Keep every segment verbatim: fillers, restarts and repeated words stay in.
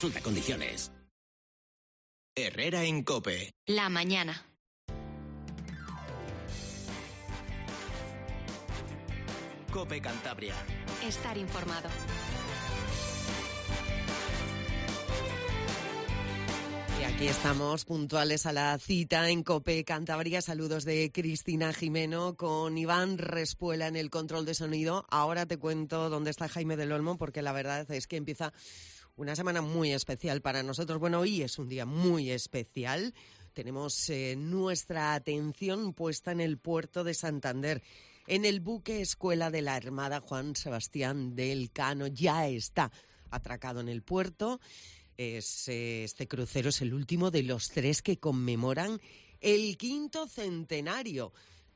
Consulta condiciones. Herrera en COPE. La mañana. COPE Cantabria. Estar informado. Y aquí estamos puntuales a la cita en COPE Cantabria. Saludos de Cristina Jimeno con Iván Respuela en el control de sonido. Ahora te cuento dónde está Jaime del Olmo, porque la verdad es que empieza una semana muy especial para nosotros. Bueno, hoy es un día muy especial. Tenemos eh, nuestra atención puesta en el puerto de Santander, en el buque escuela de la Armada Juan Sebastián del Elcano. Ya está atracado en el puerto. Es, eh, este crucero es el último de los tres que conmemoran el quinto centenario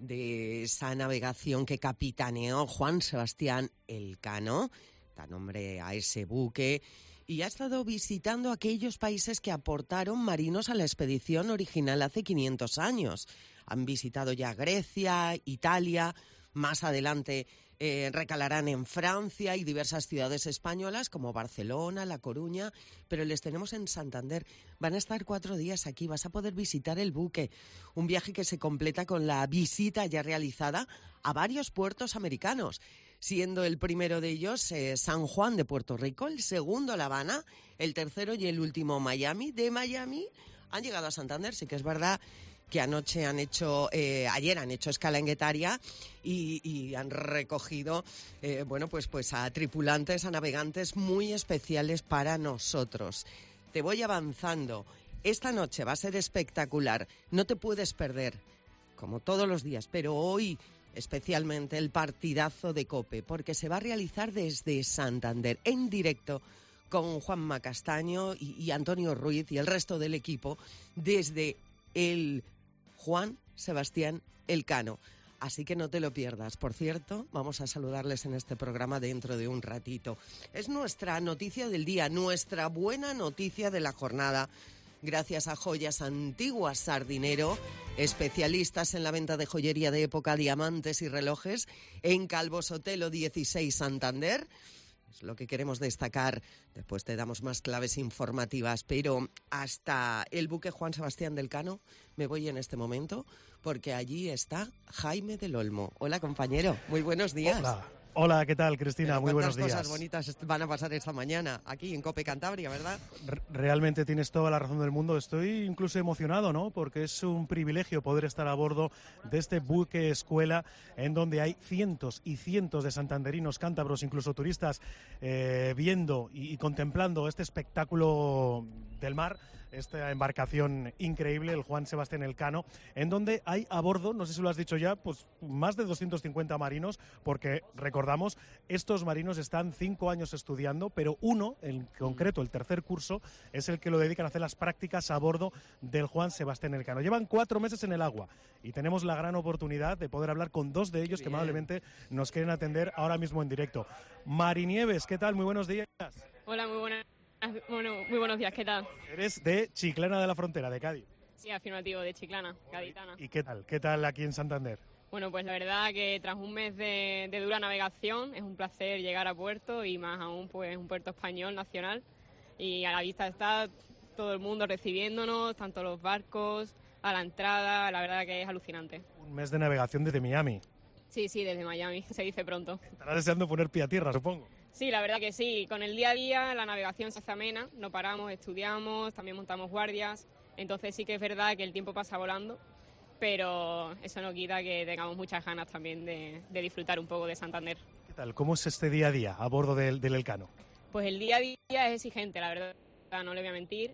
de esa navegación que capitaneó Juan Sebastián Elcano. Da nombre a ese buque. Y ha estado visitando aquellos países que aportaron marinos a la expedición original hace quinientos años. Han visitado ya Grecia, Italia, más adelante eh, recalarán en Francia y diversas ciudades españolas como Barcelona, La Coruña, pero les tenemos en Santander. Van a estar cuatro días aquí, vas a poder visitar el buque. Un viaje que se completa con la visita ya realizada a varios puertos americanos, siendo el primero de ellos eh, San Juan de Puerto Rico, el segundo La Habana, el tercero y el último Miami. De Miami han llegado a Santander. Sí que es verdad que anoche han hecho, eh, ayer han hecho escala en Guetaria y, y han recogido, eh, bueno, pues, pues a tripulantes, a navegantes muy especiales para nosotros. Te voy avanzando. Esta noche va a ser espectacular. No te puedes perder, como todos los días, pero hoy especialmente el partidazo de COPE, porque se va a realizar desde Santander, en directo, con Juanma Castaño y, y Antonio Ruiz y el resto del equipo, desde el Juan Sebastián Elcano. Así que no te lo pierdas. Por cierto, vamos a saludarles en este programa dentro de un ratito. Es nuestra noticia del día, nuestra buena noticia de la jornada. Gracias a Joyas Antiguas Sardinero, especialistas en la venta de joyería de época, diamantes y relojes, en Calvo Sotelo dieciséis Santander. Es lo que queremos destacar. Después te damos más claves informativas, pero hasta el buque Juan Sebastián del Elcano me voy en este momento, porque allí está Jaime del Olmo. Hola, compañero, muy buenos días. Hola. Hola, ¿qué tal, Cristina? Muy buenos días. ¿Cuántas cosas bonitas van a pasar esta mañana aquí en COPE Cantabria, verdad? Realmente tienes toda la razón del mundo. Estoy incluso emocionado, ¿no? Porque es un privilegio poder estar a bordo de este buque escuela en donde hay cientos y cientos de santanderinos, cántabros, incluso turistas, eh, viendo y, y contemplando este espectáculo del mar, esta embarcación increíble, el Juan Sebastián Elcano, en donde hay a bordo, no sé si lo has dicho ya, pues más de doscientos cincuenta marinos, porque recordamos, estos marinos están cinco años estudiando, pero uno, en concreto, el tercer curso, es el que lo dedican a hacer las prácticas a bordo del Juan Sebastián Elcano. Llevan cuatro meses en el agua y tenemos la gran oportunidad de poder hablar con dos de ellos que amablemente nos quieren atender ahora mismo en directo. Mari Nieves, ¿qué tal? Muy buenos días. Hola, muy buenas. Bueno, muy buenos días, ¿qué tal? Eres de Chiclana de la Frontera, de Cádiz. Sí, afirmativo, de Chiclana, gaditana. ¿Y qué tal? ¿Qué tal aquí en Santander? Bueno, pues la verdad que tras un mes de, de dura navegación es un placer llegar a puerto y más aún pues un puerto español, nacional, y a la vista está todo el mundo recibiéndonos, tanto los barcos, a la entrada, la verdad que es alucinante. Un mes de navegación desde Miami. Sí, sí, desde Miami, se dice pronto. Estarás deseando poner pie a tierra, supongo. Sí, la verdad que sí. Con el día a día la navegación se hace amena, no paramos, estudiamos, también montamos guardias. Entonces sí que es verdad que el tiempo pasa volando, pero eso no quita que tengamos muchas ganas también de, de disfrutar un poco de Santander. ¿Qué tal? ¿Cómo es este día a día a bordo del, del Elcano? Pues el día a día es exigente, la verdad, no le voy a mentir.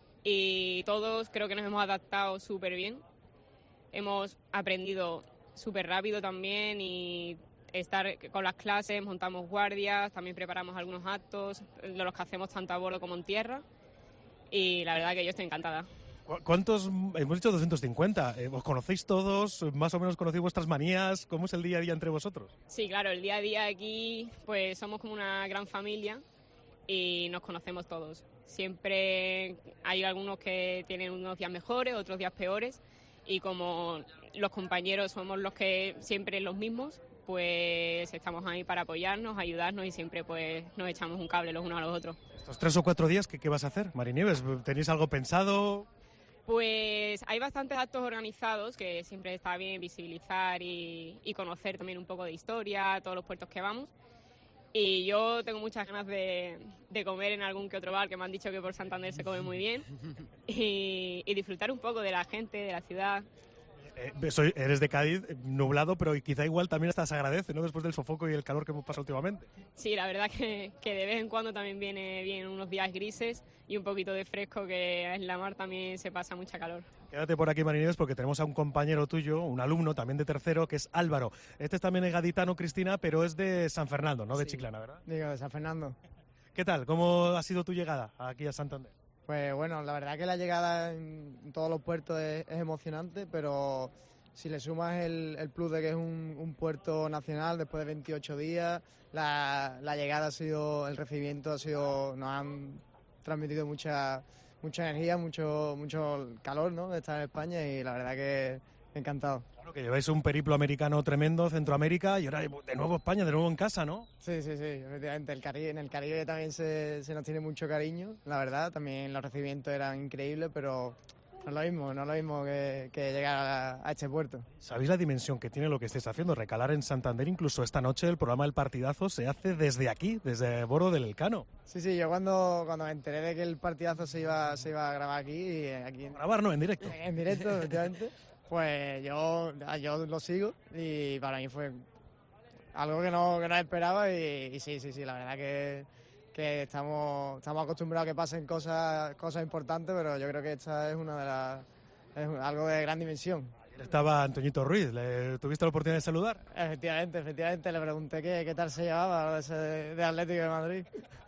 Y todos creo que nos hemos adaptado súper bien. Hemos aprendido súper rápido también y estar con las clases, montamos guardias, también preparamos algunos actos, de los que hacemos tanto a bordo como en tierra, y la verdad que yo estoy encantada. ¿Cuántos? Hemos dicho doscientos cincuenta. ¿Os conocéis todos? ¿Más o menos conocéis vuestras manías? ¿Cómo es el día a día entre vosotros? Sí, claro, el día a día aquí pues somos como una gran familia y nos conocemos todos. Siempre hay algunos que tienen unos días mejores, otros días peores, y como los compañeros somos los que siempre los mismos, pues estamos ahí para apoyarnos, ayudarnos y siempre pues nos echamos un cable los unos a los otros. Estos tres o cuatro días, ¿qué, qué vas a hacer, Marinieves? ¿Tenéis algo pensado? Pues hay bastantes actos organizados que siempre está bien visibilizar y, y conocer también un poco de historia, todos los puertos que vamos. Y yo tengo muchas ganas de, de comer en algún que otro bar, que me han dicho que por Santander se come muy bien, y, y disfrutar un poco de la gente, de la ciudad. Eh, soy, eres de Cádiz, nublado, pero quizá igual también hasta se agradece, ¿no? Después del sofoco y el calor que hemos pasado últimamente. Sí, la verdad que, que de vez en cuando también viene bien unos días grises y un poquito de fresco, que en la mar también se pasa mucha calor. Quédate por aquí, Marinieves, porque tenemos a un compañero tuyo, un alumno también de tercero, que es Álvaro. Este es también gaditano, Cristina, pero es de San Fernando, no de sí. Chiclana, ¿verdad? Digo, de San Fernando. ¿Qué tal? ¿Cómo ha sido tu llegada aquí a Santander? Pues bueno, la verdad que la llegada en todos los puertos es, es emocionante, pero si le sumas el, el plus de que es un, un puerto nacional después de veintiocho días, la, la llegada ha sido, el recibimiento ha sido, nos han transmitido mucha mucha energía, mucho mucho calor, ¿no?, de estar en España, y la verdad que encantado. Claro, que lleváis un periplo americano tremendo, Centroamérica, y ahora de nuevo España, de nuevo en casa, ¿no? Sí, sí, sí, efectivamente. El Caribe, en el Caribe también se, se nos tiene mucho cariño, la verdad. También los recibimientos eran increíbles, pero no es lo mismo, no es lo mismo que, que llegar a, a este puerto. ¿Sabéis la dimensión que tiene lo que estáis haciendo? Recalar en Santander, incluso esta noche el programa del Partidazo se hace desde aquí, desde Bordo del Elcano. Sí, sí, yo cuando, cuando me enteré de que el Partidazo se iba, se iba a grabar aquí... Y aquí en, grabar, no, en directo. En, en directo, efectivamente. Pues yo, yo lo sigo y para mí fue algo que no, que no esperaba y, y sí, sí, sí, la verdad que, que estamos, estamos acostumbrados a que pasen cosas, cosas importantes, pero yo creo que esta es una de las, es algo de gran dimensión. Ayer estaba Antoñito Ruiz, ¿le tuviste la oportunidad de saludar? Efectivamente, efectivamente, le pregunté qué, qué tal se llevaba ese de, de Atlético de Madrid.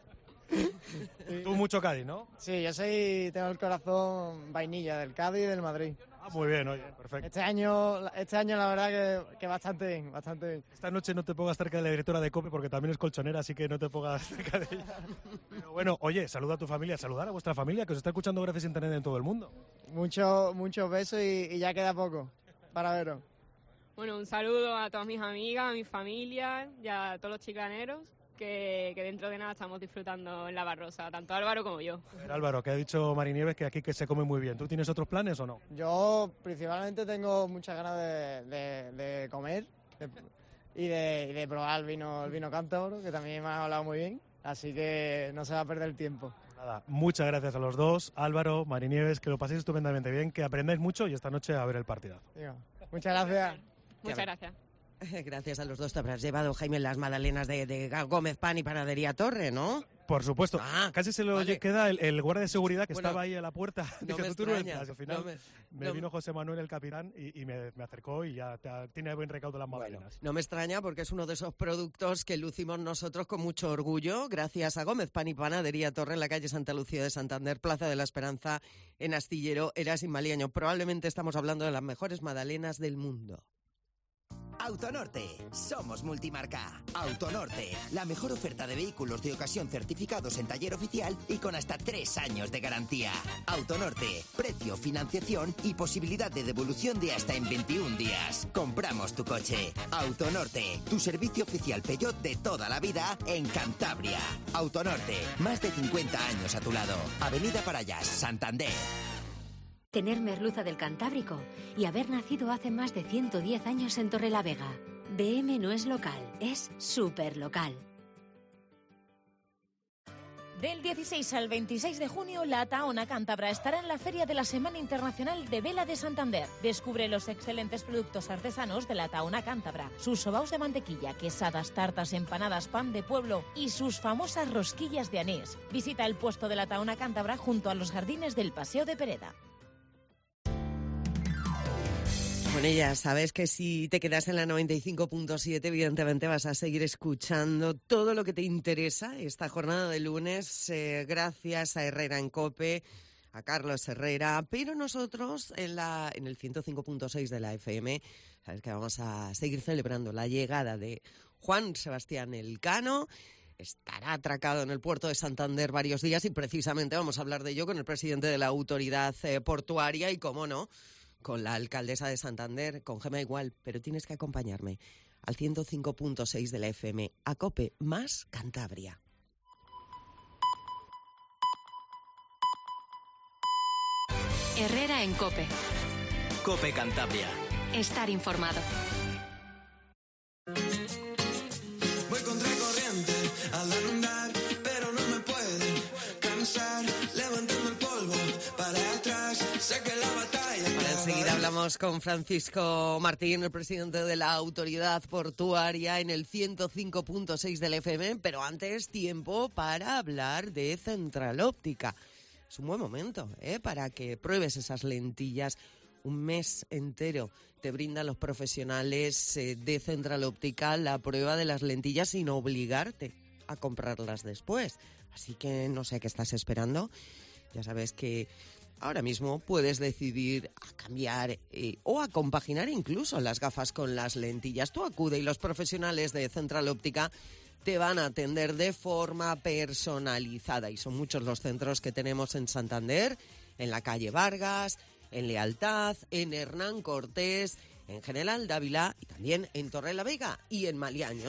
Tú mucho Cádiz, ¿no? Sí, yo soy, tengo el corazón vainilla del Cádiz y del Madrid. Ah, muy bien, oye, perfecto. Este año, este año la verdad que, que bastante bien, bastante bien. Esta noche no te pongas cerca de la directora de COPE porque también es colchonera, así que no te pongas cerca de ella. Pero bueno, oye, saluda a tu familia, saludar a vuestra familia que os está escuchando gracias a internet en todo el mundo. Muchos, muchos besos y, y ya queda poco para veros. Bueno, un saludo a todas mis amigas, a mi familia y a todos los chiclaneros. Que, que dentro de nada estamos disfrutando en la Barrosa, tanto Álvaro como yo. A ver, Álvaro, que ha dicho Marinieves que aquí que se come muy bien. ¿Tú tienes otros planes o no? Yo principalmente tengo muchas ganas de, de, de comer de, y, de, y de probar el vino, el vino cántabro, que también me ha hablado muy bien, así que no se va a perder el tiempo. Nada, muchas gracias a los dos, Álvaro, Marinieves, que lo paséis estupendamente bien, que aprendáis mucho y esta noche a ver el partidazo. Digo, muchas gracias. Muchas gracias. Gracias a los dos te habrás llevado, Jaime, las magdalenas de, de Gómez Pan y Panadería Torre, ¿no? Por supuesto. Ah, casi se lo vale. queda el, el guardia de seguridad que bueno, estaba ahí a la puerta. No Dije, me tú no extraña. entras. Al final no me, me no, vino José Manuel, el capitán, y, y me, me acercó y ya te, tiene buen recaudo las magdalenas. Bueno, no me extraña porque es uno de esos productos que lucimos nosotros con mucho orgullo, gracias a Gómez Pan y Panadería Torre en la calle Santa Lucía de Santander, Plaza de la Esperanza, en Astillero, Eras y Maliaño. Probablemente estamos hablando de las mejores magdalenas del mundo. Autonorte, somos multimarca. Autonorte, la mejor oferta de vehículos de ocasión certificados en taller oficial y con hasta tres años de garantía. Autonorte, precio, financiación y posibilidad de devolución de hasta en veintiún días. Compramos tu coche. Autonorte, tu servicio oficial Peugeot de toda la vida en Cantabria. Autonorte, más de cincuenta años a tu lado. Avenida Parayas, Santander. Tener merluza del Cantábrico y haber nacido hace más de ciento diez años en Torrelavega. B M no es local, es súper local. Del dieciséis al veintiséis de junio, la Tahona Cántabra estará en la Feria de la Semana Internacional de Vela de Santander. Descubre los excelentes productos artesanos de la Tahona Cántabra, sus sobaos de mantequilla, quesadas, tartas, empanadas, pan de pueblo y sus famosas rosquillas de anís. Visita el puesto de la Tahona Cántabra junto a los jardines del Paseo de Pereda. Bueno, ya sabes que si te quedas en la noventa y cinco punto siete, evidentemente vas a seguir escuchando todo lo que te interesa esta jornada de lunes, eh, gracias a Herrera en COPE, a Carlos Herrera, pero nosotros en, la, en el ciento cinco punto seis de la F M, sabes que vamos a seguir celebrando la llegada de Juan Sebastián Elcano. Estará atracado en el puerto de Santander varios días y precisamente vamos a hablar de ello con el presidente de la autoridad eh, portuaria y, cómo no, con la alcaldesa de Santander, con Gemma igual, pero tienes que acompañarme al ciento cinco punto seis de la F M, a COPE más Cantabria. Herrera en COPE. COPE Cantabria. Estar informado. Voy contra corriente al andar, pero no me puede cansar, levantando el polvo para atrás, sé que la batalla... Ahora enseguida hablamos con Francisco Martín, el presidente de la Autoridad Portuaria, en el ciento cinco punto seis del F M, pero antes tiempo para hablar de Central Óptica. Es un buen momento, ¿eh?, para que pruebes esas lentillas. Un mes entero te brindan los profesionales eh, de Central Óptica la prueba de las lentillas sin obligarte a comprarlas después. Así que no sé qué estás esperando. Ya sabes que ahora mismo puedes decidir a cambiar eh, o a compaginar incluso las gafas con las lentillas. Tú acude y los profesionales de Central Óptica te van a atender de forma personalizada. Y son muchos los centros que tenemos en Santander, en la calle Vargas, en Lealtad, en Hernán Cortés, en General Dávila y también en Torrelavega y en Maliaño.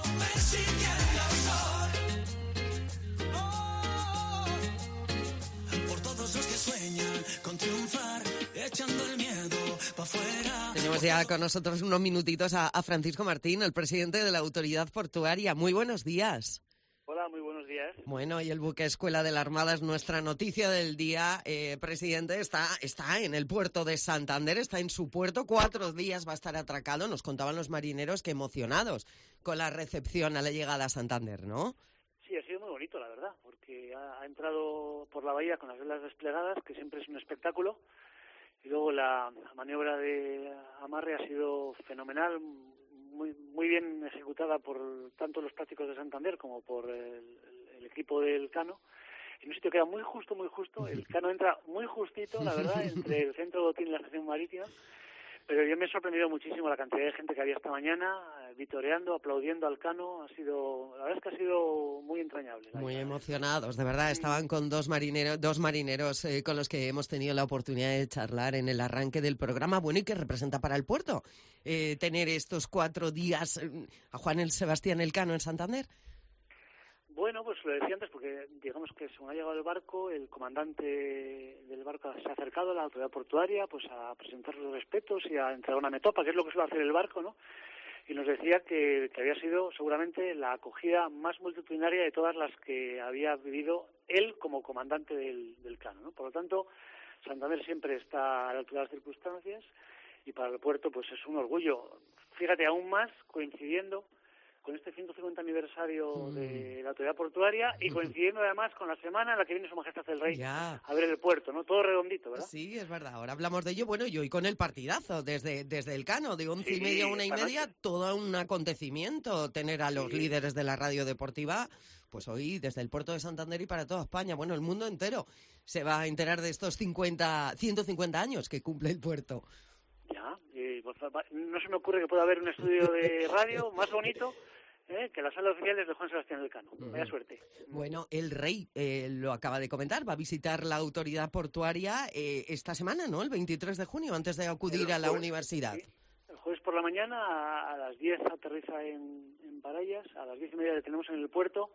Por todos los que sueñan con triunfar, echando el miedo pa' fuera. Tenemos ya con nosotros unos minutitos a, a Francisco Martín, el presidente de la Autoridad Portuaria. Muy buenos días. Hola, muy buenos días. Bueno, y el buque Escuela de la Armada es nuestra noticia del día. Eh, presidente, está, está en el puerto de Santander, está en su puerto, cuatro días va a estar atracado. Nos contaban los marineros que emocionados con la recepción a la llegada a Santander, ¿no? Sí, ha sido muy bonito, la verdad, porque ha, ha entrado por la bahía con las velas desplegadas, que siempre es un espectáculo, y luego la maniobra de amarre ha sido fenomenal, muy muy bien ejecutada por tanto los prácticos de Santander como por el, el equipo del Cano. En un sitio que era muy justo, muy justo. El Cano entra muy justito, la verdad, entre el centro de botín y la estación marítima. Pero yo me he sorprendido muchísimo la cantidad de gente que había esta mañana, eh, vitoreando, aplaudiendo al Cano. Ha sido, la verdad es que ha sido muy entrañable. Muy emocionados, de verdad. Estaban con dos marineros, dos marineros eh, con los que hemos tenido la oportunidad de charlar en el arranque del programa. Bueno, ¿y qué representa para el puerto eh, tener estos cuatro días eh, a Juan el Sebastián Elcano en Santander? Bueno, pues lo decía antes, porque digamos que según ha llegado el barco, el comandante del barco se ha acercado a la autoridad portuaria pues a presentar los respetos y a entregar una metopa, que es lo que suele hacer el barco, ¿no? Y nos decía que, que había sido seguramente la acogida más multitudinaria de todas las que había vivido él como comandante del, del Cano, ¿no? Por lo tanto, Santander siempre está a la altura de las circunstancias y para el puerto pues es un orgullo. Fíjate, aún más coincidiendo con este ciento cincuenta aniversario mm. de la autoridad portuaria y coincidiendo además con la semana en la que viene Su Majestad el Rey ya. a ver el puerto, ¿no? Todo redondito, ¿verdad? Sí, es verdad. Ahora hablamos de ello. Bueno, y hoy con el partidazo desde desde el Cano, de once sí, y media a una y media, noche. Todo un acontecimiento tener a los sí. líderes de la radio deportiva, pues hoy desde el puerto de Santander y para toda España. Bueno, el mundo entero se va a enterar de estos cincuenta, ciento cincuenta años que cumple el puerto. Ya, y pues, no se me ocurre que pueda haber un estudio de radio más bonito ¿Eh? que la sala oficial es de Juan Sebastián Elcano. Uh-huh. Vaya suerte. Bueno, el rey eh, lo acaba de comentar, va a visitar la autoridad portuaria eh, esta semana, ¿no? El veintitrés de junio, antes de acudir jueves, a la universidad. Sí. El jueves por la mañana a, a las diez aterriza en, en Parayas, a las diez y media le tenemos en el puerto.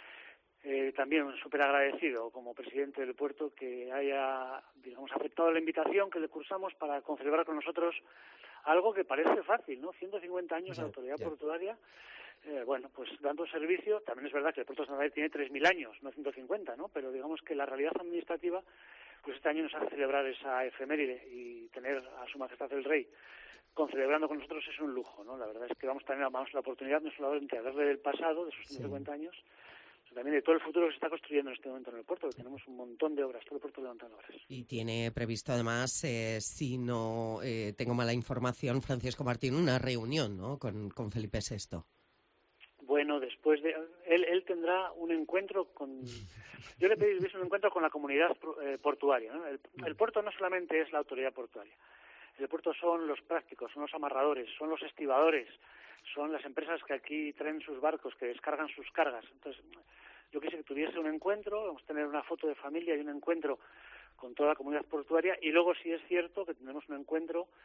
Eh, también súper agradecido como presidente del puerto que haya, digamos, aceptado la invitación que le cursamos para celebrar con nosotros algo que parece fácil, ¿no? ciento cincuenta años ya, de autoridad ya. portuaria. Eh, bueno, pues dando servicio, también es verdad que el puerto de Santander tiene tres mil años, no ciento cincuenta, ¿no? Pero digamos que la realidad administrativa, pues este año nos hace celebrar esa efeméride y tener a Su Majestad el Rey concelebrando con nosotros es un lujo, ¿no? La verdad es que vamos a tener vamos, la oportunidad no solamente de hablarle del pasado, de sus ciento cincuenta sí. años, sino también de todo el futuro que se está construyendo en este momento en el puerto, que tenemos un montón de obras, todo el puerto levantando obras. Y tiene previsto además, eh, si no eh, tengo mala información, Francisco Martín, una reunión, ¿no? Con, con Felipe sexto. Bueno, después de... Él, él tendrá un encuentro con... Yo le pedí un encuentro con la comunidad eh, portuaria, ¿no? El, el puerto no solamente es la autoridad portuaria. El puerto son los prácticos, son los amarradores, son los estibadores, son las empresas que aquí traen sus barcos, que descargan sus cargas. Entonces, yo quise que tuviese un encuentro, vamos a tener una foto de familia y un encuentro con toda la comunidad portuaria, y luego sí es cierto que tendremos un encuentro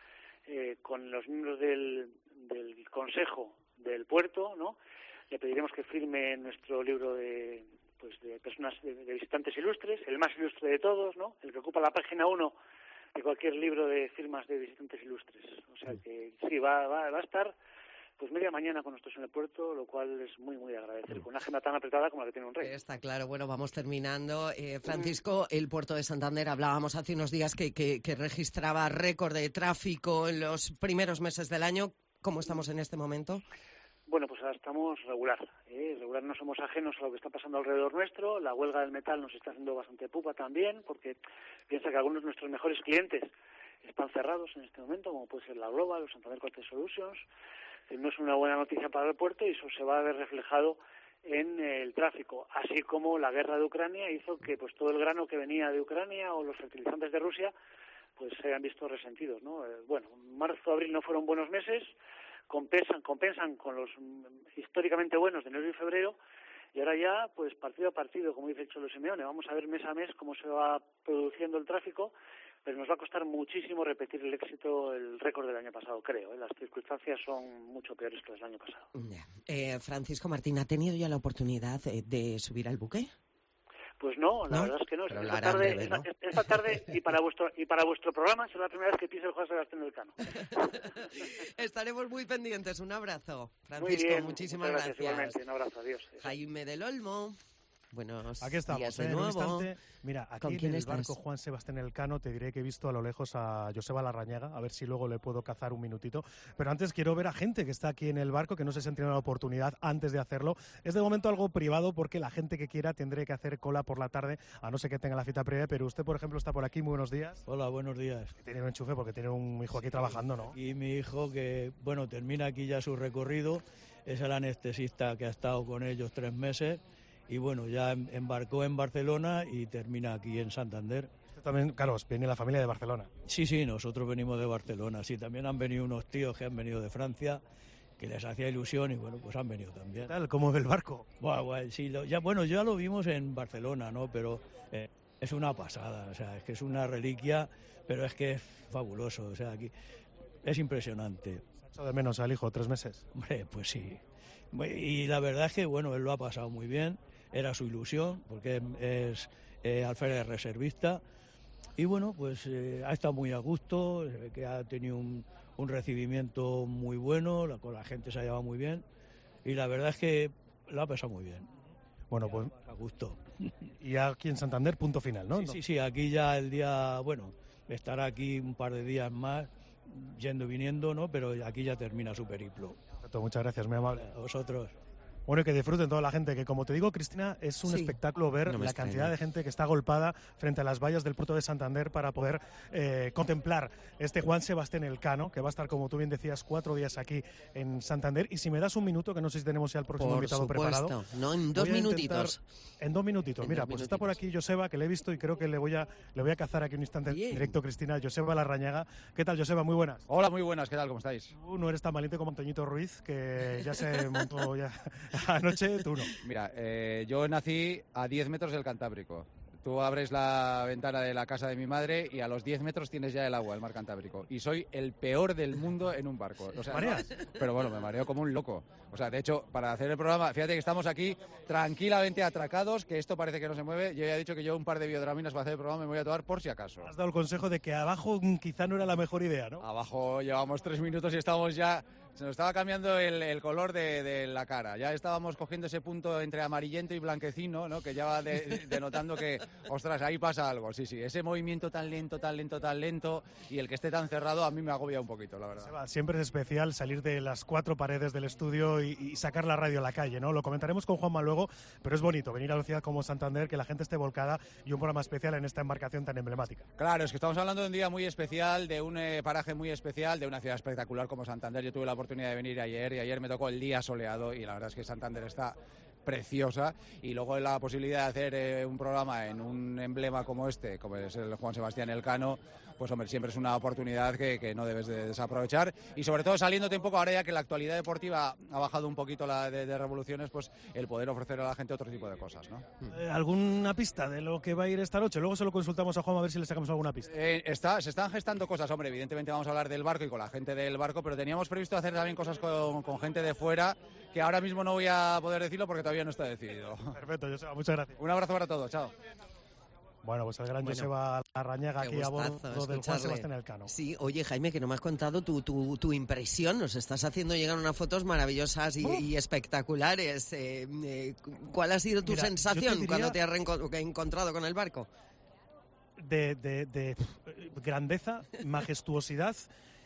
eh, con los miembros del, del Consejo del Puerto, ¿no? Le pediremos que firme nuestro libro de, pues, de personas, de, de visitantes ilustres, el más ilustre de todos, ¿no? El que ocupa la página uno de cualquier libro de firmas de visitantes ilustres. O sea que sí, va, va, va a estar pues media mañana con nosotros en el puerto, lo cual es muy, muy agradecer, con una agenda tan apretada como la que tiene un rey. Está claro. Bueno, vamos terminando. Eh, Francisco, el puerto de Santander, hablábamos hace unos días que, que, que registraba récord de tráfico en los primeros meses del año. ¿Cómo estamos en este momento? Bueno, pues ahora estamos regular. ¿eh? Regular, no somos ajenos a lo que está pasando alrededor nuestro. La huelga del metal nos está haciendo bastante pupa también, porque piensa que algunos de nuestros mejores clientes están cerrados en este momento, como puede ser la Global o Santander Corte Solutions. No es una buena noticia para el puerto y eso se va a ver reflejado en el tráfico, así como la guerra de Ucrania hizo que pues todo el grano que venía de Ucrania o los fertilizantes de Rusia pues se hayan visto resentidos, ¿no? Eh, bueno, marzo, abril no fueron buenos meses, compensan, compensan con los históricamente buenos de enero y febrero, y ahora ya, pues partido a partido, como dice el Cholo Simeone, vamos a ver mes a mes cómo se va produciendo el tráfico, pero nos va a costar muchísimo repetir el éxito, el récord del año pasado, creo. ¿eh? Las circunstancias son mucho peores que las del año pasado. Eh, Francisco Martín, ¿ha tenido ya la oportunidad eh, de subir al buque? Pues no, la ¿No? verdad es que no. Pero Esta la harán tarde, breve, ¿no? esta, esta tarde y para vuestro y para vuestro programa será la primera vez que pise el Juan Sebastián Elcano. Estaremos muy pendientes. Un abrazo, Francisco. Muy bien, muchísimas muchas gracias. gracias. Igualmente, un abrazo, adiós. Jaime del Olmo. Buenos Aquí estamos, días ¿eh? de En un nuevo. instante. Mira, aquí ¿Con en quién el estás? barco Juan Sebastián Elcano te diré que he visto a lo lejos a Joseba Larrañaga, a ver si luego le puedo cazar un minutito. Pero antes quiero ver a gente que está aquí en el barco, que no sé si han tenido la oportunidad antes de hacerlo. Es de momento algo privado porque la gente que quiera tendré que hacer cola por la tarde, a no ser que tenga la cita previa. Pero usted, por ejemplo, está por aquí. Muy buenos días. Hola, buenos días. Tiene un enchufe porque tiene un hijo aquí trabajando, ¿no? Y mi hijo que, bueno, termina aquí ya su recorrido, es el anestesista que ha estado con ellos tres meses. Y bueno, ya embarcó en Barcelona y termina aquí en Santander. Usted también, claro, viene la familia de Barcelona. Sí, sí, nosotros venimos de Barcelona. Sí, también han venido unos tíos que han venido de Francia, que les hacía ilusión y bueno, pues han venido también. ¿Qué tal? ¿Cómo ve el barco? Bueno, bueno, sí, lo, ya, bueno, ya lo vimos en Barcelona, ¿no? Pero eh, es una pasada, o sea, es que es una reliquia, pero es que es fabuloso, o sea, aquí es impresionante. ¿Se ha hecho de menos al hijo tres meses? Hombre, pues sí. Y la verdad es que, bueno, él lo ha pasado muy bien. Era su ilusión, porque es eh, alférez reservista. Y bueno, pues eh, ha estado muy a gusto, se ve que ha tenido un, un recibimiento muy bueno, la, con la gente se ha llevado muy bien. Y la verdad es que lo ha pasado muy bien. Bueno, pues a gusto. Y aquí en Santander, punto final, ¿no? Sí, sí, sí, aquí ya el día, bueno, estará aquí un par de días más, yendo y viniendo, ¿no? Pero aquí ya termina su periplo. Perfecto, muchas gracias, muy amable. A vosotros. Bueno, y que disfruten toda la gente, que como te digo, Cristina, es un Sí. espectáculo ver No me la extraña. cantidad de gente que está agolpada frente a las vallas del puerto de Santander para poder eh, contemplar este Juan Sebastián Elcano, que va a estar, como tú bien decías, cuatro días aquí en Santander. Y si me das un minuto, que no sé si tenemos ya el próximo Por invitado supuesto. preparado. No, en dos voy a intentar- minutitos. En dos minutitos. En Mira, dos pues está por minutitos. aquí Joseba, que le he visto y creo que le voy a, le voy a cazar aquí un instante en Bien. directo, Cristina. Joseba Larrañaga. ¿Qué tal, Joseba? Muy buenas. Hola, muy buenas, ¿qué tal? ¿Cómo estáis? Tú no eres tan valiente como Antoñito Ruiz, que ya se montó ya anoche, tú no. Mira, eh, yo nací a diez metros del Cantábrico. Tú abres la ventana de la casa de mi madre y a los diez metros tienes ya el agua, el mar Cantábrico. Y soy el peor del mundo en un barco. O sea, ¿Mareas? no, pero bueno, me mareo como un loco. O sea, de hecho, para hacer el programa, fíjate que estamos aquí tranquilamente atracados, que esto parece que no se mueve. Yo ya he dicho que yo un par de biodraminas para hacer el programa me voy a tomar por si acaso. Has dado el consejo de que abajo mm, quizá no era la mejor idea, ¿no? Abajo llevamos tres minutos y estamos ya... Se nos estaba cambiando el, el color de, de la cara. Ya estábamos cogiendo ese punto entre amarillento y blanquecino, ¿no? Que ya va de- denotando que, ostras, ahí pasa algo. Sí, sí, ese movimiento tan lento, tan lento, tan lento y el que esté tan cerrado a mí me agobia un poquito, la verdad. Seba, siempre es especial salir de las cuatro paredes del estudio y, y sacar la radio a la calle, ¿no? Lo comentaremos con Juanma luego, pero es bonito venir a una ciudad como Santander, que la gente esté volcada y un programa especial en esta embarcación tan emblemática. Claro, es que estamos hablando de un día muy especial, de un eh, paraje muy especial, de una ciudad espectacular como Santander. Yo tuve la oportunidad de venir ayer y ayer me tocó el día soleado y la verdad es que Santander está preciosa, y luego la posibilidad de hacer eh, un programa en un emblema como este, como es el Juan Sebastián Elcano, pues hombre, siempre es una oportunidad que, que no debes de desaprovechar, y sobre todo saliéndote un poco ahora ya que la actualidad deportiva ha bajado un poquito la de, de revoluciones, pues el poder ofrecer a la gente otro tipo de cosas, ¿no? Eh, ¿Alguna pista de lo que va a ir esta noche? Luego se lo consultamos a Juan a ver si le sacamos alguna pista. Eh, está, se están gestando cosas, hombre, evidentemente vamos a hablar del barco y con la gente del barco, pero teníamos previsto hacer también cosas con, con gente de fuera, que ahora mismo no voy a poder decirlo porque todavía no está decidido. Perfecto, Joseba, muchas gracias. Un abrazo para todos, chao. Bueno, pues el gran Bueno, Joseba Larrañaga aquí a bordo del Juan Sebastián Elcano. Sí, oye, Jaime, que no me has contado tu, tu, tu impresión. Nos estás haciendo llegar unas fotos maravillosas y, ¡Oh! y espectaculares. Eh, eh, ¿Cuál ha sido tu Mira, sensación yo te diría- cuando te has reenco- encontrado con el barco? De, de, de grandeza, majestuosidad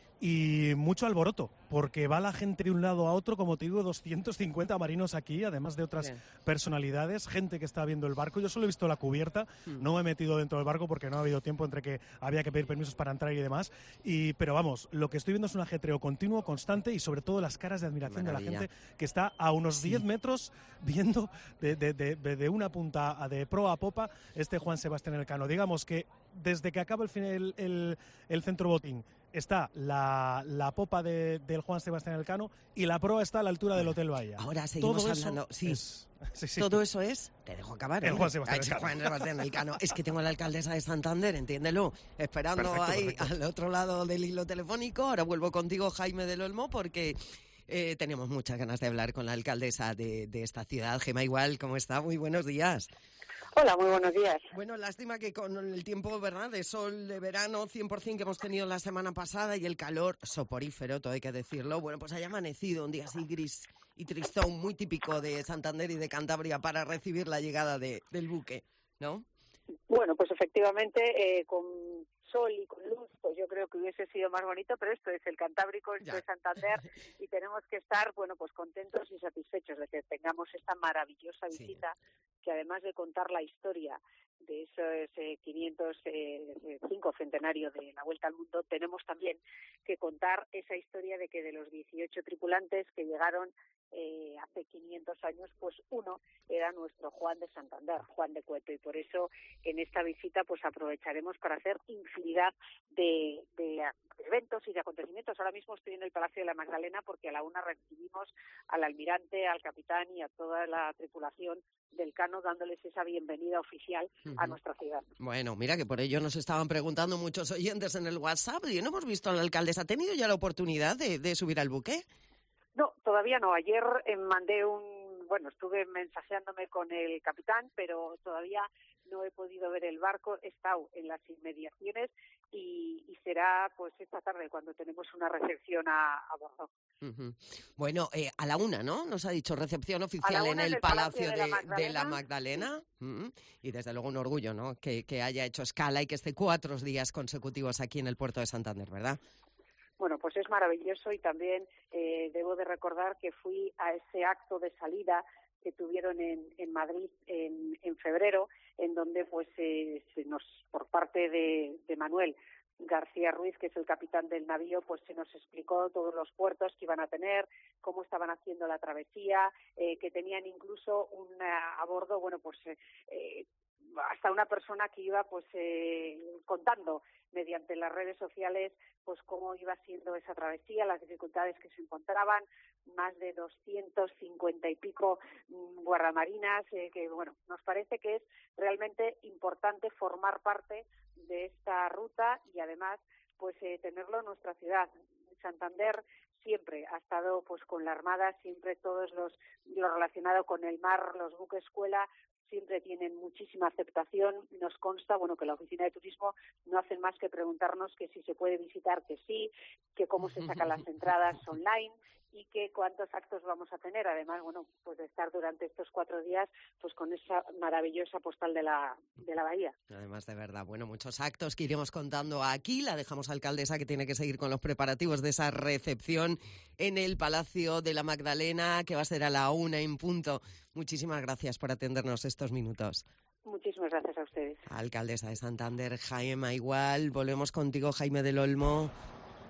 y mucho alboroto, porque va la gente de un lado a otro, como te digo, doscientos cincuenta marinos aquí, además de otras Bien. personalidades, gente que está viendo el barco. Yo solo he visto la cubierta, Hmm. no me he metido dentro del barco porque no ha habido tiempo entre que había que pedir permisos para entrar y demás. Y, pero vamos, lo que estoy viendo es un ajetreo continuo, constante y sobre todo las caras de admiración Maravilla. de la gente que está a unos Sí. diez metros viendo de, de, de, de una punta a- de proa a popa este Juan Sebastián Elcano. Digamos que desde que acaba el, fin- el, el, el centro botín está la, la popa de, del Juan Sebastián Elcano y la proa está a la altura del Hotel Bahía. Ahora seguimos Todo eso hablando. Sí. es- sí, sí. Todo eso es. Te dejo acabar. El hombre. Juan Sebastián Ha hecho Elcano. Juan Sebastián Elcano. Es que tengo a la alcaldesa de Santander, entiéndelo, esperando Perfecto, ahí perfecto. al otro lado del hilo telefónico. Ahora vuelvo contigo, Jaime del Olmo, porque eh, tenemos muchas ganas de hablar con la alcaldesa de, de esta ciudad. Gema Igual, ¿cómo está? Muy buenos días. Hola, muy buenos días. Bueno, lástima que con el tiempo, ¿verdad?, de sol, de verano, cien por ciento que hemos tenido la semana pasada y el calor soporífero, todo hay que decirlo, bueno, pues haya amanecido un día así gris y tristón, muy típico de Santander y de Cantabria para recibir la llegada de, del buque, ¿no? Bueno, pues efectivamente, eh, con sol y con luz, pues yo creo que hubiese sido más bonito, pero esto es el Cantábrico, esto Ya. es Santander, y tenemos que estar, bueno, pues contentos y satisfechos de que tengamos esta maravillosa Sí. visita, que además de contar la historia de esos eh, quinientos cinco centenario de la Vuelta al Mundo, tenemos también que contar esa historia de que de los dieciocho tripulantes que llegaron eh, hace quinientos años, pues uno era nuestro Juan de Santander, Juan de Cueto, y por eso en esta visita pues aprovecharemos para hacer infinidad de, de eventos y de acontecimientos. Ahora mismo estoy en el Palacio de la Magdalena porque a la una recibimos al almirante, al capitán y a toda la tripulación del Cano, dándoles esa bienvenida oficial a Ujú. nuestra ciudad. Bueno, mira que por ello nos estaban preguntando muchos oyentes en el WhatsApp y no hemos visto a la alcaldesa. ¿Ha tenido ya la oportunidad de, de subir al buque? No, todavía no. Ayer eh, mandé un, bueno, estuve mensajeándome con el capitán, pero todavía no he podido ver el barco. He estado en las inmediaciones y, y será pues esta tarde cuando tenemos una recepción a, a bordo. Ujú. Bueno, eh, a la una, ¿no? Nos ha dicho recepción oficial en una en el el Palacio Palacio de, de la de la Magdalena. Magdalena. Ujú. Y desde luego un orgullo, ¿no? Que, que haya hecho escala y que esté cuatro días consecutivos aquí en el puerto de Santander, ¿verdad? Bueno, pues es maravilloso y también eh, debo de recordar que fui a ese acto de salida que tuvieron en, en Madrid en, en febrero, en donde pues eh, se nos, por parte de, de Manuel García Ruiz, que es el capitán del navío, pues se nos explicó todos los puertos que iban a tener, cómo estaban haciendo la travesía, eh, que tenían incluso una, a bordo, bueno, pues eh, eh, hasta una persona que iba pues eh, contando mediante las redes sociales pues cómo iba siendo esa travesía, las dificultades que se encontraban, más de doscientos cincuenta y pico mm, guardamarinas, eh, que bueno, nos parece que es realmente importante formar parte de esta ruta y además pues eh, tenerlo en nuestra ciudad. Santander siempre ha estado pues con la Armada, siempre todos los lo relacionado con el mar, los buques escuela siempre tienen muchísima aceptación. Nos consta, bueno, que la Oficina de Turismo no hacen más que preguntarnos que si se puede visitar, que sí, que cómo se sacan las entradas online y que cuántos actos vamos a tener. Además, bueno, pues de estar durante estos cuatro días pues con esa maravillosa postal de la de la bahía. Además, de verdad, bueno, muchos actos que iremos contando aquí. La dejamos alcaldesa que tiene que seguir con los preparativos de esa recepción en el Palacio de la Magdalena, que va a ser a la una en punto. Muchísimas gracias por atendernos estos minutos. Muchísimas gracias a ustedes. Alcaldesa de Santander, Jaime Igual. Volvemos contigo, Jaime del Olmo.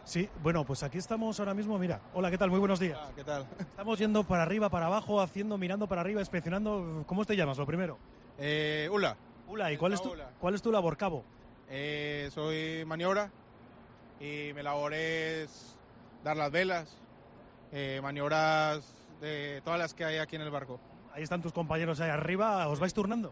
Sí, bueno, pues aquí estamos ahora mismo, mira. Hola, ¿qué tal? Muy buenos días. Ah, ¿qué tal? Estamos yendo para arriba, para abajo, haciendo, mirando para arriba, inspeccionando. ¿Cómo te llamas, lo primero? Eh, Ula. Ula, ¿y cuál es, tu, Ula. cuál es tu labor, cabo? Eh, soy maniobra y mi labor es dar las velas, eh, maniobras de todas las que hay aquí en el barco. Ahí están tus compañeros ahí arriba, ¿os vais turnando?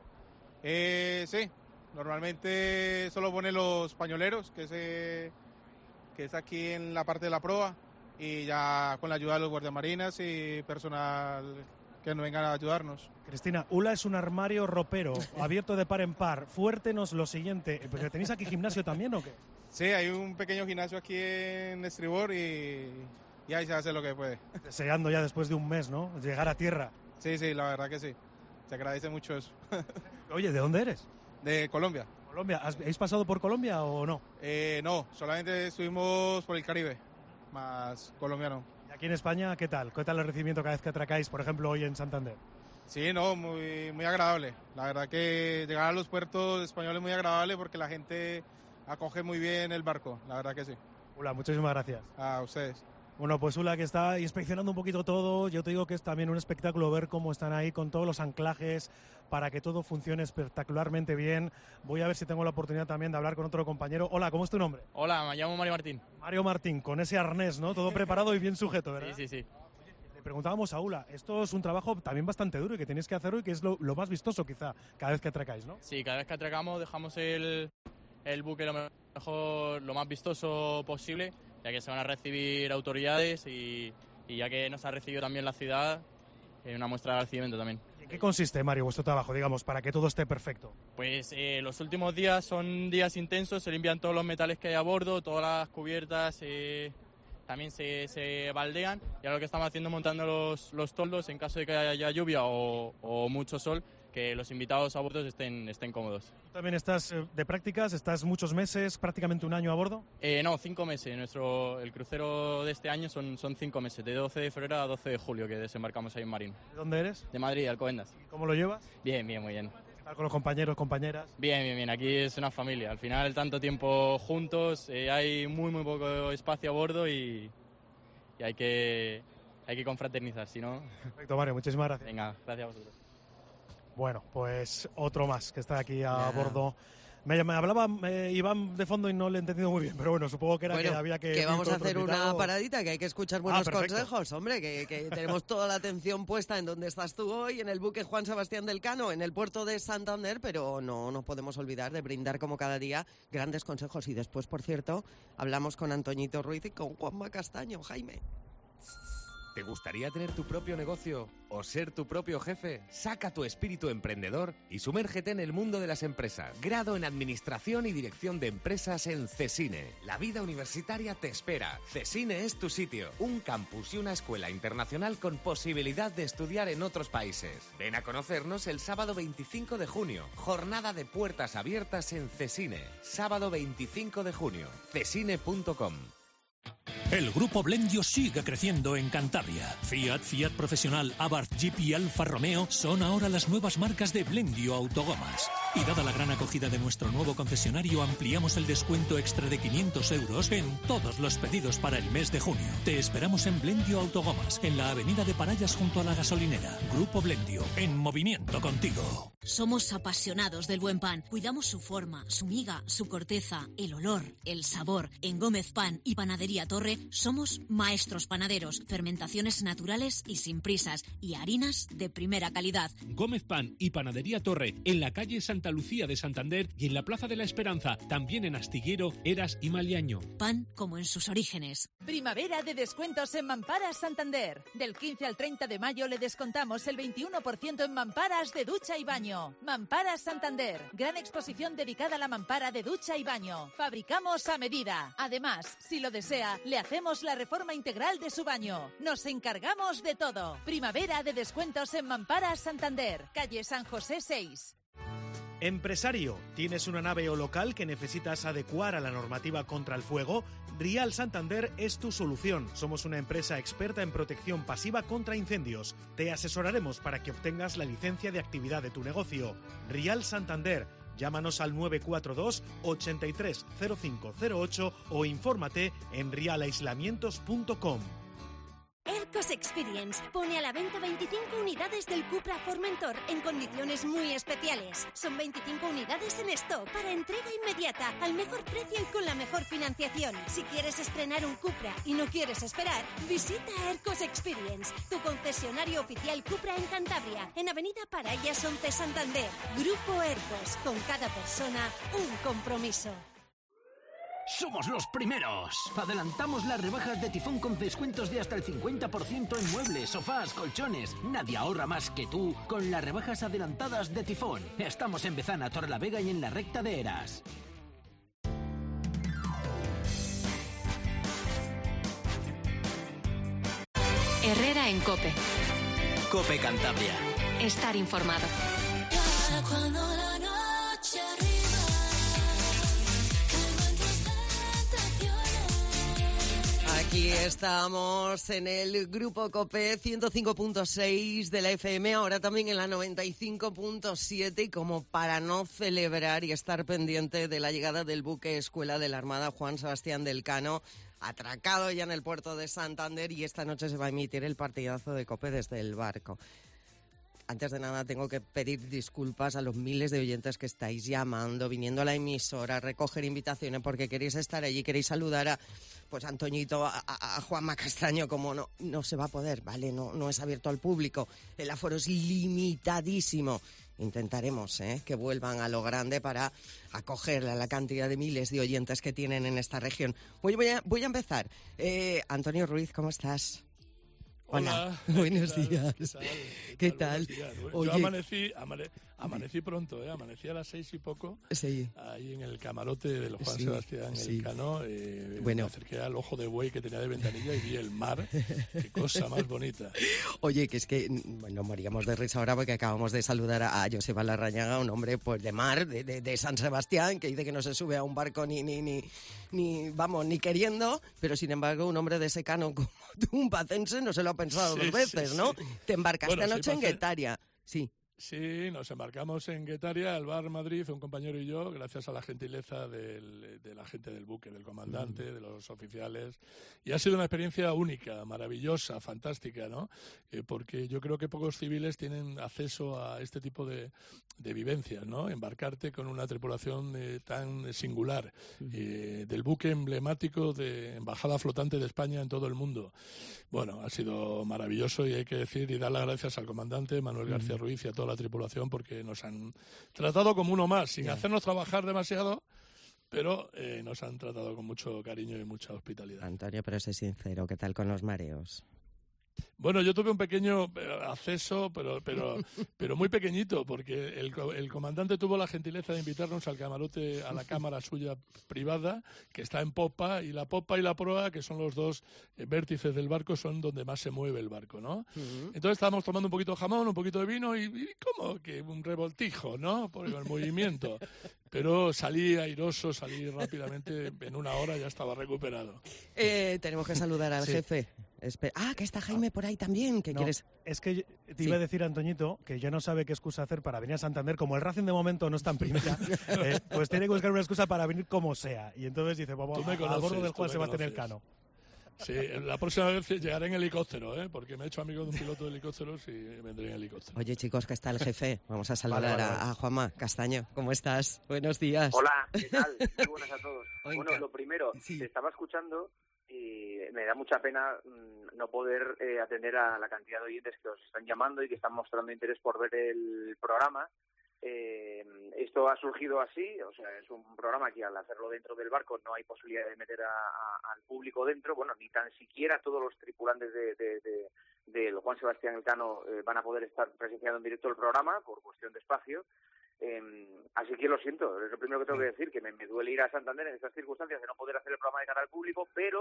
Eh, sí, normalmente solo ponen los pañoleros, que es, eh, que es aquí en la parte de la proa, y ya con la ayuda de los guardiamarinas y personal que nos vengan a ayudarnos. Cristina, Ula es un armario ropero, abierto de par en par. Fuértenos lo siguiente, ¿pero tenéis aquí gimnasio también o qué? Sí, hay un pequeño gimnasio aquí en estribor y, y ahí se hace lo que puede. Deseando ya después de un mes, ¿no? Llegar a tierra. Sí, sí, la verdad que sí. Se agradece mucho eso. Oye, ¿de dónde eres? De Colombia. Colombia. ¿Habéis pasado por Colombia o no? Eh, no, solamente estuvimos por el Caribe, más colombiano. ¿Y aquí en España qué tal? ¿Qué tal el recibimiento cada vez que atracáis, por ejemplo, hoy en Santander? Sí, no, muy, muy agradable. La verdad que llegar a los puertos españoles es muy agradable porque la gente acoge muy bien el barco, la verdad que sí. Ula, muchísimas gracias. A ustedes. Bueno, pues Ula, que está inspeccionando un poquito todo. Yo te digo que es también un espectáculo ver cómo están ahí con todos los anclajes para que todo funcione espectacularmente bien. Voy a ver si tengo la oportunidad también de hablar con otro compañero. Hola, ¿cómo es tu nombre? Hola, me llamo Mario Martín. Mario Martín, con ese arnés, ¿no? Todo preparado y bien sujeto, ¿verdad? Sí, sí, sí. Le preguntábamos a Ula, esto es un trabajo también bastante duro y que tenéis que hacerlo y que es lo, lo más vistoso quizá cada vez que atracáis, ¿no? Sí, cada vez que atracamos dejamos el, el buque lo mejor, lo más vistoso posible, ya que se van a recibir autoridades y, y ya que nos ha recibido también la ciudad, eh, una muestra de agradecimiento también. ¿En qué consiste, Mario, vuestro trabajo, digamos, para que todo esté perfecto? Pues eh, los últimos días son días intensos, se limpian todos los metales que hay a bordo, todas las cubiertas eh, también se, se baldean, y ahora lo que estamos haciendo es montando los, los toldos en caso de que haya lluvia o, o mucho sol, que los invitados a bordo estén, estén cómodos. ¿Tú también estás de prácticas? ¿Estás muchos meses, prácticamente un año a bordo? Eh, no, cinco meses. Nuestro, el crucero de este año son, son cinco meses, de doce de febrero a doce de julio, que desembarcamos ahí en Marín. ¿De dónde eres? De Madrid, Alcobendas. ¿Y cómo lo llevas? Bien, bien, muy bien. ¿Qué tal con los compañeros, compañeras? Bien, bien, bien. Aquí es una familia. Al final, tanto tiempo juntos, eh, hay muy, muy poco espacio a bordo y, y hay que, hay que confraternizar, si no... Perfecto, Mario, muchísimas gracias. Venga, gracias a vosotros. Bueno, pues otro más que está aquí a Yeah. bordo. Me, me hablaba eh, Iván de fondo y no le he entendido muy bien, pero bueno, supongo que era Bueno, que había que... que vamos a hacer una invitado. paradita, que hay que escuchar buenos Ah, perfecto. consejos, hombre, que, que tenemos toda la atención puesta en donde estás tú hoy, en el buque Juan Sebastián del Cano, en el puerto de Santander, pero no nos podemos olvidar de brindar como cada día grandes consejos. Y después, por cierto, hablamos con Antoñito Ruiz y con Juanma Castaño. Jaime. ¿Te gustaría tener tu propio negocio o ser tu propio jefe? Saca tu espíritu emprendedor y sumérgete en el mundo de las empresas. Grado en Administración y Dirección de Empresas en CESINE. La vida universitaria te espera. CESINE es tu sitio. Un campus y una escuela internacional con posibilidad de estudiar en otros países. Ven a conocernos el sábado veinticinco de junio. Jornada de puertas abiertas en CESINE. Sábado veinticinco de junio. cesine punto com. El grupo Blendio sigue creciendo en Cantabria. Fiat, Fiat Profesional, Abarth, Jeep y Alfa Romeo son ahora las nuevas marcas de Blendio Autogomas. Y dada la gran acogida de nuestro nuevo concesionario, ampliamos el descuento extra de quinientos euros en todos los pedidos para el mes de junio. Te esperamos en Blendio Autogomas, en la avenida de Parayas junto a la gasolinera. Grupo Blendio, en movimiento contigo. Somos apasionados del buen pan. Cuidamos su forma, su miga, su corteza, el olor, el sabor. En Gómez Pan y Panadería Torre somos maestros panaderos, fermentaciones naturales y sin prisas, y harinas de primera calidad. Gómez Pan y Panadería Torre, en la calle Santa Lucía de Santander y en la Plaza de la Esperanza, también en Astillero, Eras y Maliaño. Pan como en sus orígenes. Primavera de descuentos en Mamparas Santander. Del quince al treinta de mayo le descontamos el veintiuno por ciento en mamparas de ducha y baño. Mamparas Santander. Gran exposición dedicada a la mampara de ducha y baño. Fabricamos a medida. Además, si lo desea, le hacemos la reforma integral de su baño. Nos encargamos de todo. Primavera de descuentos en Mamparas Santander. Calle San José seis. Empresario, ¿tienes una nave o local que necesitas adecuar a la normativa contra el fuego? Rial Santander es tu solución. Somos una empresa experta en protección pasiva contra incendios. Te asesoraremos para que obtengas la licencia de actividad de tu negocio. Rial Santander, Llámanos al nueve cuatro dos, ochenta y tres, cero cinco cero ocho o infórmate en rial aislamientos punto com. Ercos Experience pone a la venta veinticinco unidades del Cupra Formentor en condiciones muy especiales. Son veinticinco unidades en stock para entrega inmediata, al mejor precio y con la mejor financiación. Si quieres estrenar un Cupra y no quieres esperar, visita Ercos Experience, tu concesionario oficial Cupra en Cantabria, en Avenida Parayas once Santander. Grupo Ercos, con cada persona un compromiso. ¡Somos los primeros! Adelantamos las rebajas de Tifón con descuentos de hasta el cincuenta por ciento en muebles, sofás, colchones. Nadie ahorra más que tú con las rebajas adelantadas de Tifón. Estamos en Bezana, Torrelavega y en la recta de Eras. Herrera en COPE. COPE Cantabria. Estar informado. Cuando la noche Aquí estamos en el Grupo COPE ciento cinco punto seis de la F M, ahora también en la noventa y cinco punto siete, y como para no celebrar y estar pendiente de la llegada del buque escuela de la Armada Juan Sebastián del Cano, atracado ya en el puerto de Santander, y esta noche se va a emitir el partidazo de COPE desde el barco. Antes de nada tengo que pedir disculpas a los miles de oyentes que estáis llamando, viniendo a la emisora, a recoger invitaciones porque queréis estar allí, queréis saludar a pues a Antoñito, a, a, a Juanma Castaño, como no, no se va a poder, ¿vale? No, no es abierto al público, el aforo es limitadísimo. Intentaremos ¿eh? que vuelvan a lo grande para acoger a la cantidad de miles de oyentes que tienen en esta región. Voy, voy, a, voy a empezar. Eh, Antonio Ruiz, ¿cómo estás? Hola, Hola. Buenos ¿qué días. ¿Qué ¿Qué tal? tal? ¿Qué tal? Oye, Yo amanecí, amane, amanecí pronto, ¿eh? Amanecí a las seis y poco, sí. ahí en el camarote del Juan Sí, Sebastián sí. el Cano. Eh, Bueno. Me acerqué al ojo de buey que tenía de ventanilla y vi el mar. Qué cosa más bonita. Oye, que es que bueno, moríamos de risa ahora porque acabamos de saludar a, a Joseba Larrañaga, un hombre pues de mar, de, de, de San Sebastián, que dice que no se sube a un barco ni, ni, ni, ni, vamos, ni queriendo, pero sin embargo un hombre de ese Cano como tú, un pacense, no se lo ha pensado Sí, dos veces, sí, ¿no? sí. Te embarcaste Bueno, anoche soy en pacen- Guetaria, sí. Sí, nos embarcamos en Guetaria, al Bar Madrid, un compañero y yo, gracias a la gentileza del, de la gente del buque, del comandante, de los oficiales. Y ha sido una experiencia única, maravillosa, fantástica, ¿no? Eh, porque yo creo que pocos civiles tienen acceso a este tipo de, de vivencias, ¿no? Embarcarte con una tripulación eh, tan singular, eh, del buque emblemático de Embajada Flotante de España en todo el mundo. Bueno, ha sido maravilloso y hay que decir y dar las gracias al comandante Manuel García Ruiz y a toda la tripulación porque nos han tratado como uno más, sin Ya. hacernos trabajar demasiado, pero eh, nos han tratado con mucho cariño y mucha hospitalidad. Antonio, pero sé sincero, ¿qué tal con los mareos? Bueno, yo tuve un pequeño eh, acceso, pero pero pero muy pequeñito, porque el, co- el comandante tuvo la gentileza de invitarnos al camarote, a la cámara suya privada, que está en popa, y la popa y la proa, que son los dos eh, vértices del barco, son donde más se mueve el barco, ¿no? Entonces estábamos tomando un poquito de jamón, un poquito de vino, y, y como que un revoltijo, ¿no? Por el movimiento. Pero salí airoso, salí rápidamente, en una hora ya estaba recuperado. Eh, tenemos que saludar al Sí. jefe. Espe- ah, que está Jaime por ahí también, ¿qué No, quieres? Es que yo- te Sí. iba a decir, Antoñito, que yo no sabe qué excusa hacer para venir a Santander. Como el Racing de momento no está en primera, eh, pues tiene que buscar una excusa para venir como sea. Y entonces dice, vamos, Tú me a, a conoces, bordo del tú Juan me Sebastián el conoces. Cano. Sí, la próxima vez llegaré en helicóptero, ¿eh? Porque me he hecho amigo de un piloto de helicópteros y vendré en helicóptero. Oye, chicos, que está el jefe. Vamos a saludar Vale, vale, a- vale. A, Juanma Castaño. ¿Cómo estás? Buenos días. Hola, ¿qué tal? Muy buenas a todos. Oiga. Bueno, lo primero, te estaba escuchando y me da mucha pena mm, no poder eh, atender a la cantidad de oyentes que os están llamando y que están mostrando interés por ver el programa. Eh, esto ha surgido así, o sea, es un programa que al hacerlo dentro del barco no hay posibilidad de meter a, a- al público dentro, bueno, ni tan siquiera todos los tripulantes de, de, de- del Juan Sebastián Elcano eh, van a poder estar presenciando en directo el programa por cuestión de espacio. Eh, así que lo siento, es lo primero que tengo que decir, que me, me duele ir a Santander en estas circunstancias de no poder hacer el programa de cara al público, pero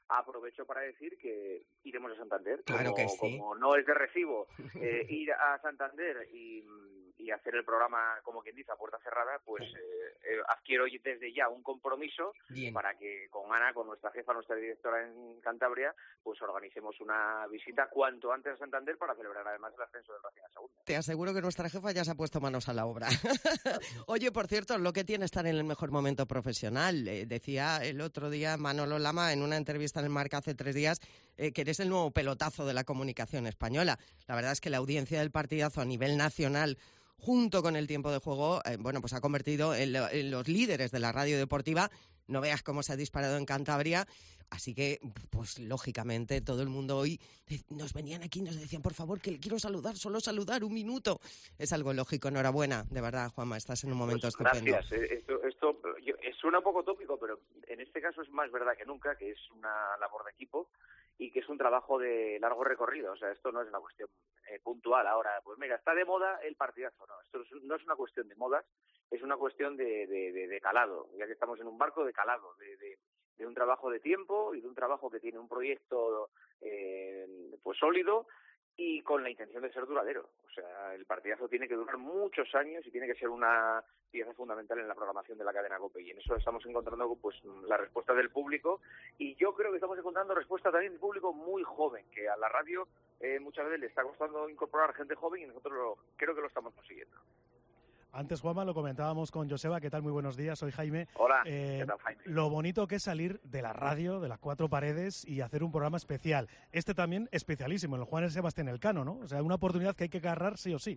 aprovecho para decir que iremos a Santander. Claro como, que sí. Como no es de recibo eh, ir a Santander y, y hacer el programa, como quien dice, a puerta cerrada, pues eh, eh, adquiero desde ya un compromiso Bien. para que con Ana, con nuestra jefa, nuestra directora en Cantabria, pues organicemos una visita cuanto antes a Santander para celebrar además el ascenso del Racing a segunda. Te aseguro que nuestra jefa ya se ha puesto manos a la obra. Oye, por cierto, lo que tiene estar en el mejor momento profesional. Eh, decía el otro día Manolo Lama en una entrevista en el Marca hace tres días eh, que eres el nuevo pelotazo de la comunicación española. La verdad es que la audiencia del partidazo a nivel nacional, junto con el tiempo de juego, eh, bueno, pues ha convertido en, lo, en los líderes de la radio deportiva. No veas cómo se ha disparado en Cantabria. Así que, pues lógicamente, todo el mundo hoy nos venían aquí y nos decían, por favor, que le quiero saludar, solo saludar un minuto. Es algo lógico. Enhorabuena, de verdad, Juanma, estás en un momento Pues estupendo. Gracias. Esto, esto yo, suena un poco tópico, pero en este caso es más verdad que nunca, que es una labor de equipo y que es un trabajo de largo recorrido. O sea, esto no es una cuestión eh, puntual. Ahora, pues mira, está de moda el partidazo. No, esto es, no es una cuestión de modas, es una cuestión de, de, de, de calado. Ya que estamos en un barco de calado, de, de, de un trabajo de tiempo y de un trabajo que tiene un proyecto eh, pues sólido y con la intención de ser duradero. O sea, el partidazo tiene que durar muchos años y tiene que ser una pieza fundamental en la programación de la cadena COPE, y en eso estamos encontrando pues la respuesta del público, y yo creo que estamos encontrando respuesta también del público muy joven, que a la radio eh, muchas veces le está costando incorporar gente joven, y nosotros lo, creo que lo estamos consiguiendo. Antes, Juanma, lo comentábamos con Joseba. ¿Qué tal? Muy buenos días, soy Jaime. Hola, eh, ¿qué tal, Jaime? Lo bonito que es salir de la radio, de las cuatro paredes, y hacer un programa especial. Este también especialísimo, el Juan Sebastián Elcano, ¿no? O sea, una oportunidad que hay que agarrar sí o sí.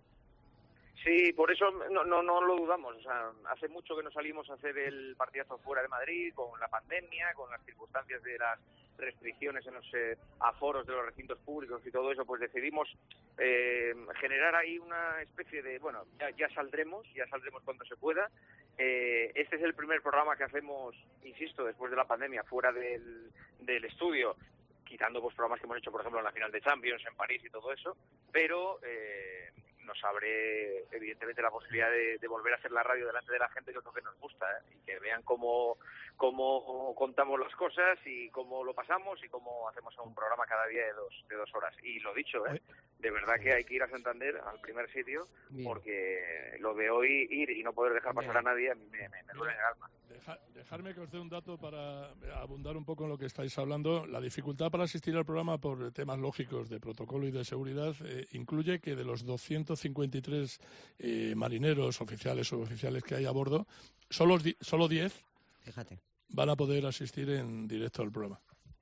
Sí, por eso no, no, no lo dudamos. O sea, hace mucho que no salimos a hacer el partidazo fuera de Madrid, con la pandemia, con las circunstancias de las restricciones en los eh, aforos de los recintos públicos y todo eso, pues decidimos eh, generar ahí una especie de, bueno, ya, ya saldremos, ya saldremos cuando se pueda. Eh, este es el primer programa que hacemos, insisto, después de la pandemia, fuera del, del estudio, quitando pues programas que hemos hecho, por ejemplo, en la final de Champions, en París y todo eso, pero eh, nos abre evidentemente la posibilidad de, de volver a hacer la radio delante de la gente, que es lo que nos gusta, ¿eh? Y que vean cómo, cómo contamos las cosas y cómo lo pasamos y cómo hacemos un programa cada día de dos, de dos horas. Y lo dicho, ¿eh? De verdad que hay que ir a Santander, al primer sitio, Bien. porque lo de hoy ir y no poder dejar pasar Bien. a nadie a mí me, me, me duele en el alma. Deja, dejarme que os dé un dato para abundar un poco en lo que estáis hablando. La dificultad para asistir al programa por temas lógicos de protocolo y de seguridad eh, incluye que de los doscientos cincuenta y tres eh, marineros oficiales o oficiales que hay a bordo, solo, solo diez Fíjate. van a poder asistir en directo al programa.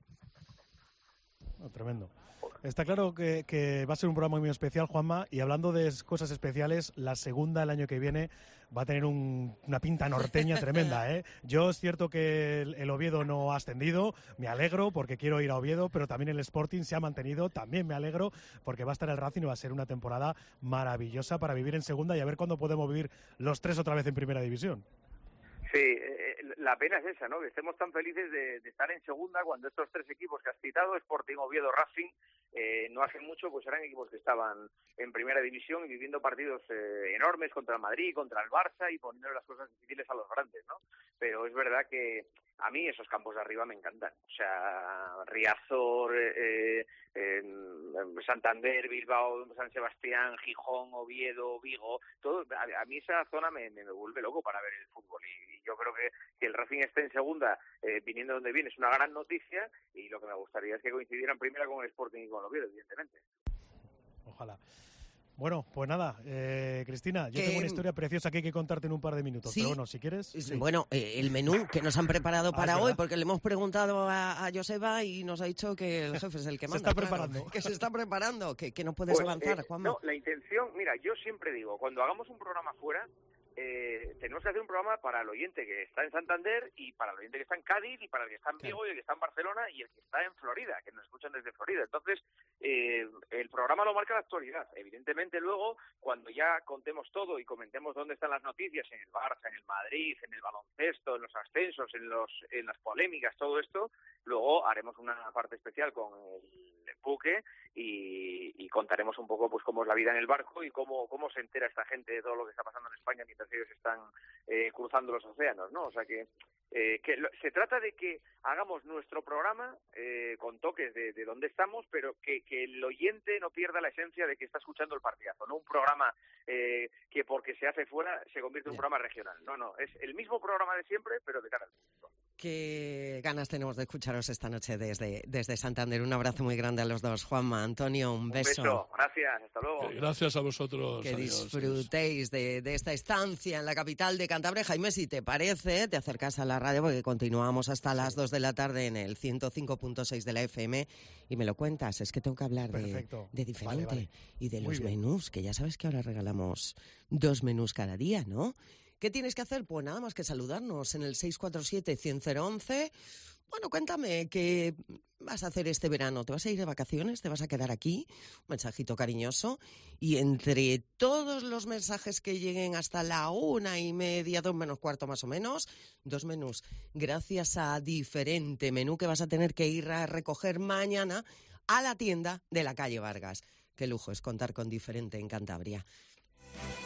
Oh, tremendo. Está claro que, que va a ser un programa muy especial, Juanma, y hablando de cosas especiales, la segunda el año que viene va a tener un, una pinta norteña tremenda, ¿eh? Yo es cierto que el, el Oviedo no ha ascendido, me alegro porque quiero ir a Oviedo, pero también el Sporting se ha mantenido, también me alegro porque va a estar el Racing y va a ser una temporada maravillosa para vivir en segunda y a ver cuándo podemos vivir los tres otra vez en primera división. Sí, eh, la pena es esa, ¿no? Que estemos tan felices de, de estar en segunda cuando estos tres equipos que has citado, Sporting, Oviedo, Racing, eh, no hace mucho pues eran equipos que estaban en primera división y viviendo partidos eh, enormes contra el Madrid, contra el Barça y poniendo las cosas difíciles a los grandes, ¿no? Pero es verdad que a mí esos campos de arriba me encantan. O sea, Riazor, eh, eh, Santander, Bilbao, San Sebastián, Gijón, Oviedo, Vigo, todo. A, a mí esa zona me, me, me vuelve loco para ver el fútbol. Y, y yo creo que que el Racing esté en segunda, eh, viniendo donde viene, es una gran noticia. Y lo que me gustaría es que coincidieran primera con el Sporting y con el Oviedo, evidentemente. Ojalá. Bueno, pues nada, eh, Cristina, yo que... tengo una historia preciosa que hay que contarte en un par de minutos, ¿Sí? pero bueno, si quieres... Sí. Bueno, eh, el menú que nos han preparado para ah, hoy, porque le hemos preguntado a, a Joseba y nos ha dicho que el jefe es el que manda. Se está claro, preparando. Que se está preparando, que, que no puedes pues, avanzar, eh, Juanma. No, la intención, mira, yo siempre digo, cuando hagamos un programa fuera, eh, tenemos que hacer un programa para el oyente que está en Santander y para el oyente que está en Cádiz y para el que está en Vigo claro. y el que está en Barcelona y el que está en Florida, que nos escuchan desde Florida. Entonces, eh, el programa lo marca la actualidad. Evidentemente, luego, cuando ya contemos todo y comentemos dónde están las noticias en el Barça, en el Madrid, en el baloncesto, en los ascensos, en los en las polémicas, todo esto, luego haremos una parte especial con el buque y, y contaremos un poco pues cómo es la vida en el barco y cómo cómo se entera esta gente de todo lo que está pasando en España mientras ellos están eh, cruzando los océanos, ¿no? O sea que Eh, que lo, se trata de que hagamos nuestro programa eh, con toques de, de dónde estamos, pero que, que el oyente no pierda la esencia de que está escuchando el partidazo, no un programa eh, que porque se hace fuera se convierte en un programa regional. No, no, es el mismo programa de siempre, pero de cara al público. Qué ganas tenemos de escucharos esta noche desde, desde Santander. Un abrazo muy grande a los dos. Juanma, Antonio, un beso. Un beso, gracias, hasta luego. Gracias a vosotros. Que adiós, disfrutéis de, de esta estancia en la capital de Cantabria. Jaime, si te parece, te acercas a la radio porque continuamos hasta sí. las dos de la tarde en el ciento cinco punto seis de la F M y me lo cuentas. Es que tengo que hablar de, de diferente vale, vale. y de muy los bien. menús, que ya sabes que ahora regalamos dos menús cada día, ¿no? ¿Qué tienes que hacer? Pues nada más que saludarnos en el seis cuatro siete, cien, once. Bueno, cuéntame, ¿qué vas a hacer este verano? ¿Te vas a ir de vacaciones? ¿Te vas a quedar aquí? Un mensajito cariñoso. Y entre todos los mensajes que lleguen hasta la una y media, dos menos cuarto más o menos, dos menús. Gracias a Diferente, menú que vas a tener que ir a recoger mañana a la tienda de la calle Vargas. Qué lujo es contar con Diferente en Cantabria.